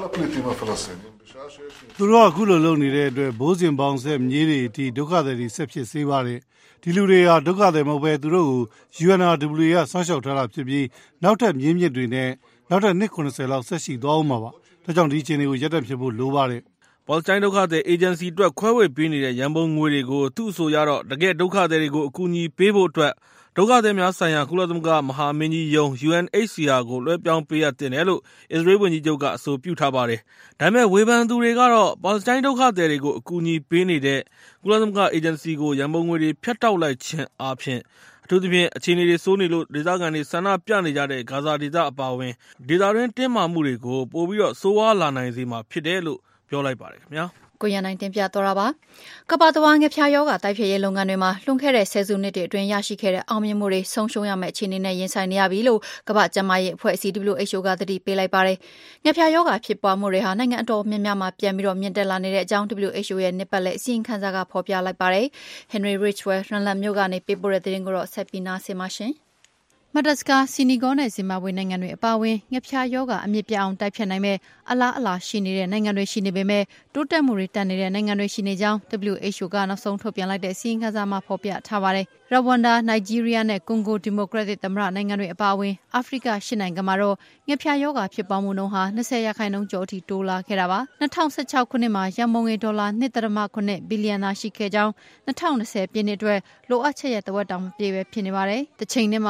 သူတို့ကအခုလိုလုပ်နေတဲ့အတွက်ဘိုးစဉ်ပေါင်းဆက်မြေးတွေအထိဒုက္ခသည်တွေဆက်ဖြစ်စေပါတယ်။ဒီလူတွေဟာဒုက္ခသည်မဟုတ်ပဲသူတို့ကို UNRWA ကဆောင်းလျှောက်ထားတာဖြစ်ပြီးနောက်ထပ်မြင်းမြစ်တွေနဲ့နောက်ထပ်နှစ်90လောက်ဆက်ရှိသွားအောင်မှာပါ။ဒါကြောင့်ဒီအခြေအနေကိုရပ်တန့်ဖြစ်ဖို့လိုပါတယ်။ပါလက်စတိုင်းဒုက္ခသည်အေဂျင်စီအတွက်ခွဲဝေပေးနေတဲ့ရန်ပုံငွေတွေကိုသူ့အဆိုရတော့တကယ်ဒုက္ခသည်တွေကိုအကူအညီပေးဖို့အတွက်ဒုက္ခသည်များဆိုင်ရာကုလသမဂ္ဂမဟာမင်းကြီးရုံး UNHCR ကိုလွှဲပြောင်းပေးရတင်တယ်လို့အစ္စရေးဝန်ကြီးချုပ်ကအဆိုပြုထားပါတယ်။ဒါပေမဲ့ဝေဖန်သူတွေကတော့ပါလက်စတိုင်းဒုက္ခသည်တွေကိုအကူအညီပေးနေတဲ့ကုလသမဂ္ဂအေဂျင်စီကိုရန်ပုံငွေတွေဖျက်တောက်လိုက်ခြင်းအပြင်အထူးသဖြင့်အခြေအနေတွေစိုးနေလို့ဒေသခံတွေဆန္ဒပြနေကြတဲ့ဂါဇာဒေသအပါအဝင်ဒေသတွင်းတင်းမာမှုတွေကိုပိုပြီးတော့ဆိုးဝါးလာနိုင်စေမှာဖြစ်တယ်လို့ပြောလိုက်ပါတယ်ခင်ဗျာ။ကိုရန်နိုင်တင်ပြသွားတာပါကပ္ပတဝါငှက်ဖျားယောဂတိုက်ဖျက်ရေးလုပ်ငန်းတွေမှာလွန်ခဲ့တဲ့ဆယ်စုနှစ်တွေအတွင်းရရှိခဲ့တဲ့အောင်မြင်မှုတွေဆုံးရှုံးရမယ့်အခြေအနေနဲ့ရင်ဆိုင်နေရပြီလို့ကမ္ဘာ့ကျန်းမာရေးအဖွဲ့အစည်း WHO ကသတိပေးလိုက်ပါတယ်ငှက်ဖျားယောဂဖြစ်ပွားမှုတွေဟာနိုင်ငံအတော်များများမှာပြန်ပြီးတော့မြင့်တက်လာနေတဲ့အကြောင်း WHO ရဲ့နှစ်ပတ်လည်အစီရင်ခံစာကဖော်ပြလိုက်ပါတယ် Henry Ridgwell ရန်လန်မြို့ကနေပေးပို့တဲ့သတင်းကိုတော့ဆက်ပြီးနားဆင်ပါရှင်မဒတ်စကာ၊ဆီနီဂေါနဲ့ဇင်ဘာဘွေနိုင်ငံတွေအပါအဝင်ငှက်ဖျားရောဂါအမြစ်ပြတ်အောင်တိုက်ဖျက်နိုင်မဲ့အလားအလာရှိနေတဲ့နိုင်ငံတွေရှိနေပေမဲ့တိုးတက်မှုတွေတက်နေတဲ့နိုင်ငံတွေရှိနေကြောင်း WHO ကနောက်ဆုံးထုတ်ပြန်လိုက်တဲ့အစီရင်ခံစာမှာဖော်ပြထားပါတယ်။ရဝမ်ဒါ၊နိုင်ဂျီးရီးယားနဲ့ကွန်ဂိုဒီမိုကရက်တစ်သမ္မတနိုင်ငံတွေအပါအဝင်အာဖရိက၈နိုင်ငံမှာတော့ငှက်ဖျားရောဂါဖြစ်ပွားမှုနှုန်းဟာ20%ကျော်အထိတိုးလာခဲ့တာပါ။2016ခုနှစ်မှာရန်ပုံငွေဒေါ်လာ 2.7 ဘီလီယံသာရှိခဲ့ကြောင်း2020ပြည့်နှစ်အတွက်လိုအပ်ချက်ရဲ့တဝက်တောင်မပြည့်ပဲဖြစ်နေပါတယ်။တစ်ချိန်တည်းမှာပဲငှက်ဖ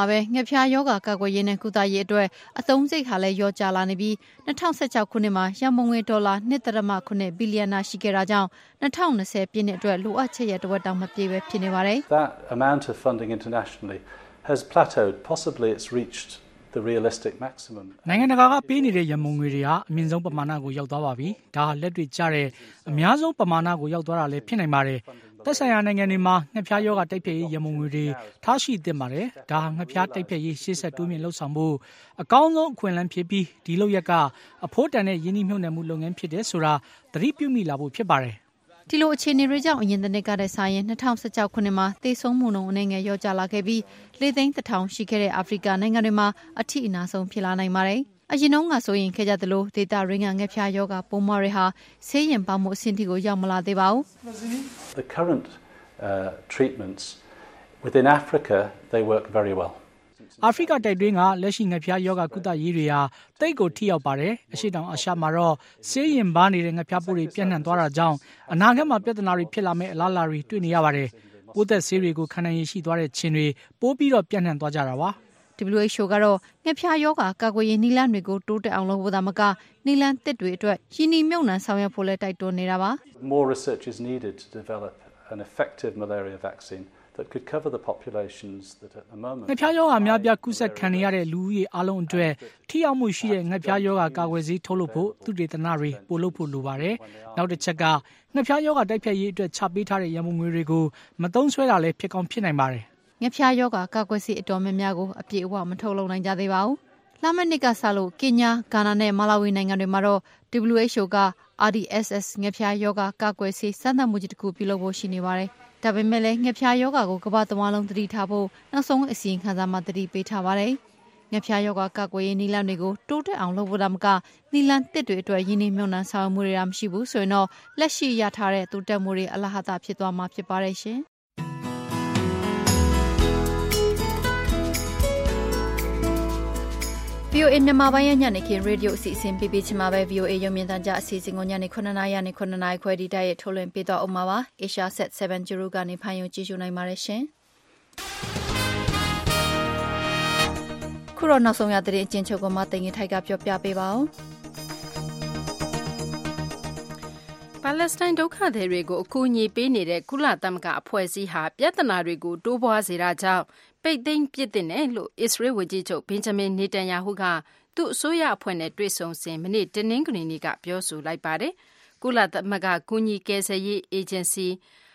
ဖျားယောဂကာကွယ်ရေးနဲ့ကုသရေးအတွက်အသုံးစရိတ်ဟာလည်းလျော့ကျလာနေပြီး2016ခုနှစ်မှာရန်ပုံငွေဒေါ်လာ 1.9 ဘီလီယံရှိခဲ့တာကြောင့်2020ပြည့်နှစ်အတွက်လိုအပ်ချက်ရဲ့တဝက်တောင်မပြည့်ပဲဖြစ်နေပါတယ်။ That amount of funding internationally has plateaued. Possibly it's reached the realistic maximum. နိုင်ငံတကာကပေးနေတဲ့ရန်ပုံငွေတွေဟာအမြင့်ဆုံးပမာဏကိုရောက်သွားပါပြီ။ဒါဟာလက်တွေ့ကျတဲ့အများဆုံးပမာဏကိုရောက်သွားတာလည်းဖြစ်နိုင်ပါတယ်။သက်ဆိုင်ရာနိုင်ငံတွေမှာငှက်ဖျားယောဂတိုက်ဖျက်ရေးရန်ပုံငွေတွေထားရှိသင့်ပါတယ်။ဒါဟာငှက်ဖျားတိုက်ဖျက်ရေးရှေ့ဆက်တိုးမြင့်လှုပ်ဆောင်ဖို့အကောင်းဆုံးအခွင့်အလမ်းဖြစ်ပြီးဒီလုပ်ရက်ကအဖို့တန်တဲ့ယင်းနှိမ့်မြုပ်နှံမှုလုပ်ငန်းဖြစ်တဲ့ဆိုတာသတိပြုမိလာဖို့ဖြစ်ပါတယ်။ဒီလိုအခြေအနေတွေကြောင့်အရင်တစ်နှစ်ကတည်းကဆိုင်ရင်2016ခုနှစ်မှာသေဆုံးမှုနှုန်းအနေငယ်လျော့ကျလာခဲ့ပြီး4,100,000ရှိခဲ့တဲ့အာဖရိကနိုင်ငံတွေမှာအထိအနာဆုံးဖြစ်လာနိုင်ပါတယ်။အရင်တုန်းကဆိုရင်ခဲ့ကြသလိုဒေတာရင်းကငှက်ဖျားယောဂပိုးမွှားတွေဟာဆေးရင်ပေါမှုအဆင့်ထိကိုရောက်မလာသေးပါဘူး။ The current treatments within Africa they work very well. အာဖရိကတိုက်တွင်းကလက်ရှိငှက်ဖျားယောဂကုသရေးတွေဟာတိတ်ကိုထိရောက်ပါတယ်။အရှိတောင်အာရှမှာတော့ဆေးရင်ပါနေတဲ့ငှက်ဖျားပိုးတွေပြန့်နှံ့သွားတာကြောင့်အနာဂတ်မှာပြဿနာတွေဖြစ်လာမယ့်အလားအလာတွေတွေ့နေရပါတယ်။ပိုးသက်ဆေးတွေကိုခံနိုင်ရရှိသွားတဲ့ခြင်းတွေပိုးပြီးတော့ပြန့်နှံ့သွားကြတာပါ။ WHO ကတော့ငှက်ဖျားယောဂကာကွယ်ရေးနည်းလမ်းတွေကိုတိုးတက်အောင်လုပ်ဖို့သာမကနည်းလမ်းသစ်တွေအတွက်ရင်းနှီးမြှုပ်နှံဆောင်ရွက်ဖို့လည်းတိုက်တွန်းနေတာပါ။ More research is needed to develop an effective malaria vaccine that could cover the populations that at the moment ငှက်ဖျားယောဂအများပြားကူးစက်ခံနေရတဲ့လူဦးရေအလုံးအတွက်ထိရောက်မှုရှိတဲ့ငှက်ဖျားယောဂကာကွယ်ဆေးထုတ်လုပ်ဖို့သုတေသနတွေပို့လုပ်ဖို့လိုပါတယ်။နောက်တစ်ချက်ကငှက်ဖျားယောဂတိုက်ဖျက်ရေးအတွက်ချပေးထားတဲ့ရန်ပုံငွေတွေကိုမသုံးစွဲတာလည်းဖြစ်ကောင်းဖြစ်နိုင်ပါတယ်။ငှက်ဖျားယောဂကာကွယ်ဆေးအတော်များများကိုအပြည့်အဝမထုတ်လုပ်နိုင်ကြသေးပါဘူး။လာမယ့်နှစ်ကစလို့ကင်ညာ၊ဂါနာနဲ့မာလာဝီနိုင်ငံတွေမှာတော့ WHO က RDSS ငှက်ဖျားယောဂကာကွယ်ဆေးစမ်းသပ်မှုကြီးတစ်ခုပြုလုပ်ဖို့ရှိနေပါတယ်။ဒါပေမဲ့လည်းငှက်ဖျားယောဂကိုကမ္ဘာတဝန်းလုံးသတိထားဖို့နောက်ဆုံးအစီရင်ခံစာမှာသတိပေးထားပါတယ်။ငှက်ဖျားယောဂကာကွယ်ရေးနည်းလမ်းတွေကိုတိုးတက်အောင်လုပ်ဖို့ဒါမှမကနည်းလမ်းသစ်တွေအတွက်ရင်းနှီးမြှုပ်နှံဆောင်ရွက်မှုတွေမရှိဘူးဆိုရင်တော့လက်ရှိရထားတဲ့တိုးတက်မှုတွေအလဟဿဖြစ်သွားမှာဖြစ်ပါတယ်ရှင်။ VOA မြန်မာပိုင်းရဲ့ညနေခင်းရေဒီယိုအစီအစဉ်ပေးချင်မှာပဲ VOA ရုံမြင့်သံကြားအစီအစဉ်ကိုညနေ9:00နာရီနဲ့9:00နာရီခွဲဒီတိုက်ရိုက်ထုတ်လွှင့်ပေးတော့အောင်ပါ။ Asia Set 7 Juru ကနေဖန်ယုံကြည့်ရှုနိုင်ပါတယ်ရှင်။ခုတော့နောက်ဆုံးရတဲ့အကျဉ်းချုပ်ကိုမှတင်ရင်ထိုက်ကပြောပြပေးပါဦး။ပါလက်စတိုင်းဒုက္ခသည်တွေကိုအကူအညီပေးနေတဲ့ကုလသမဂ္ဂအဖွဲ့အစည်းဟာပြဿနာတွေကိုတိုးပွားစေတာကြောင့်ပိတ်သိမ်းပစ်တဲ့နဲ့လို့အစ္စရေးဝန်ကြီးချုပ်ဘင်ဂျမင်နေတန်ယာဟုကသူ့အစိုးရအဖွဲ့နဲ့တွေ့ဆုံစဉ်မနေ့တနင်္ဂနွေနေ့ကပြောဆိုလိုက်ပါတယ်။ကုလသမဂ္ဂကူညီကယ်ဆယ်ရေးအေဂျင်စီ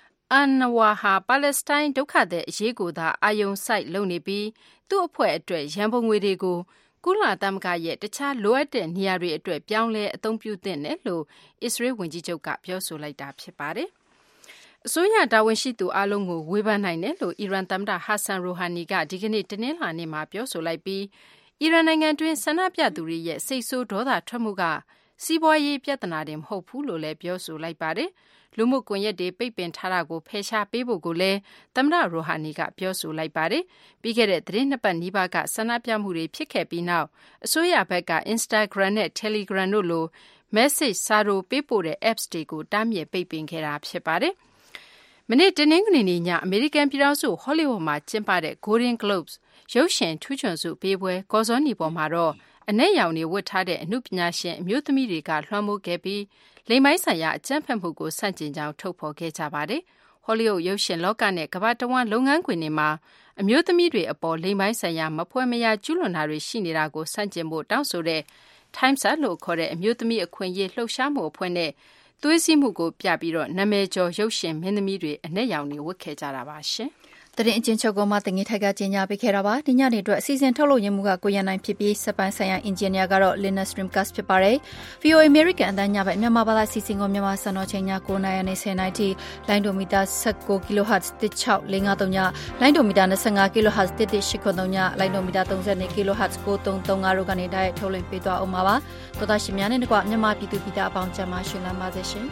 UNRWAဟာပါလက်စတိုင်းဒုက္ခသည်အရေးကိုသာအာရုံစိုက်လုပ်နေပြီးသူ့အဖွဲ့အတွက်ရန်ပုံငွေတွေကိုကုလသမဂ္ဂရဲ့တခြားလိုအပ်တဲ့နေရာတွေအတွက်ပြောင်းလဲအသုံးပြုသင့်တယ်လို့အစ္စရေးဝန်ကြီးချုပ်ကပြောဆိုလိုက်တာဖြစ်ပါတယ်။အစိုးရတာဝန်ရှိသူအလုံးကိုဝေဖန်နိုင်တယ်လို့အီရန်သမ္မတဟာဆန်ရိုဟာနီကဒီကနေ့တနင်္လာနေ့မှာပြောဆိုလိုက်ပြီးအီရန်နိုင်ငံတွင်းဆန္ဒပြသူတွေရဲ့စိတ်ဆိုးဒေါသထွက်မှုကစီးပွားရေးပြဿနာတွေမဟုတ်ဘူးလို့လည်းပြောဆိုလိုက်ပါတယ်။လူမှုကွန်ရက်တွေပိတ်ပင်ထားတာကိုဖယ်ရှားပေးဖို့ကိုလည်းသမ္မတရိုဟာနီကပြောဆိုလိုက်ပါတယ်။ပြီးခဲ့တဲ့သတင်းနှစ်ပတ်နီးပါးကဆန္ဒပြမှုတွေဖြစ်ခဲ့ပြီးနောက်အစိုးရဘက်က Instagram နဲ့ Telegram တို့လို message စာတို့ပေးပို့တဲ့ apps တွေကိုတားမြစ်ပိတ်ပင်ခဲ့တာဖြစ်ပါတယ်။မနေ့တနင်္ဂနွေနေ့ညအမေရိကန်ပြည်ထောင်စုဟောလိဝုဒ်မှာကျင်းပတဲ့ Golden Globes ရုပ်ရှင်ထူးချွန်ဆုပေးပွဲကော်ဇောနီပေါ်မှာတော့အနက်ရောင်တွေဝတ်ထားတဲ့အမှုပညာရှင်အမျိုးသမီးတွေကလွှမ်းမိုးခဲ့ပြီးလိင်ပိုင်းဆိုင်ရာအကြမ်းဖက်မှုကိုဆန့်ကျင်ကြောင်းထုတ်ဖော်ခဲ့ကြပါတယ်။ဟောလိဝုဒ်ရုပ်ရှင်လောကနဲ့ကမ္ဘာတဝန်းလုပ်ငန်းခွင်တွေမှာအမျိုးသမီးတွေအပေါ်လိင်ပိုင်းဆိုင်ရာမဖွယ်မရာကျူးလွန်တာတွေရှိနေတာကိုဆန့်ကျင်ဖို့တောင်းဆိုတဲ့ Times Up လို့ခေါ်တဲ့အမျိုးသမီးအခွင့်အရေးလှုပ်ရှားမှုအဖွဲ့နဲ့သွေးစည်းမှုကိုပြပြီးတော့နာမည်ကျော်ရုပ်ရှင်မင်းသမီးတွေအနက်ရောင်တွေဝတ်ခဲ့ကြတာပါရှင်။သတင်းအကျဉ်းချုပ်ကိုမှတင်ကြီးထိုက်ကကြီးညာပေးခဲ့တာပါဒီညနေအတွက်အစီအစဉ်ထုတ်လုပ်ရမှုကကိုရန်နိုင်ဖြစ်ပြီးစပိုင်းဆိုင်ရာအင်ဂျင်နီယာကတော့ Linus Streamcast ဖြစ်ပါတယ် VOA American အသံညဘက်မြန်မာဘာသာစီစဉ်ကိုမြန်မာစံတော်ချိန်ည9:00နာရီနဲ့10:00နာရီထိလိုင်းဒိုမီတာ19 kHz 16553ညလိုင်းဒိုမီတာ25 kHz 11883ညလိုင်းဒိုမီတာ32 kHz 9335တို့ကနေတိုက်ထုတ်လွှင့်ပေးသွားအောင်ပါသောတာရှင်များနဲ့တကွမြန်မာပြည်သူပြည်သားအပေါင်းကျမ်းမာရှင်လမ်းပါစေရှင်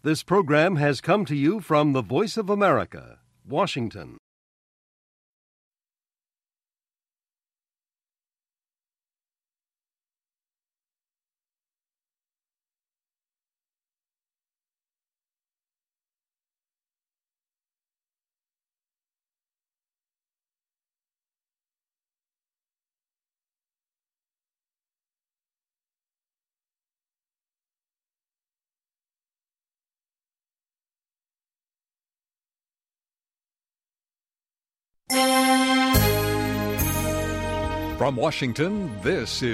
This program has come to you from the Voice of America, Washington. From Washington, this is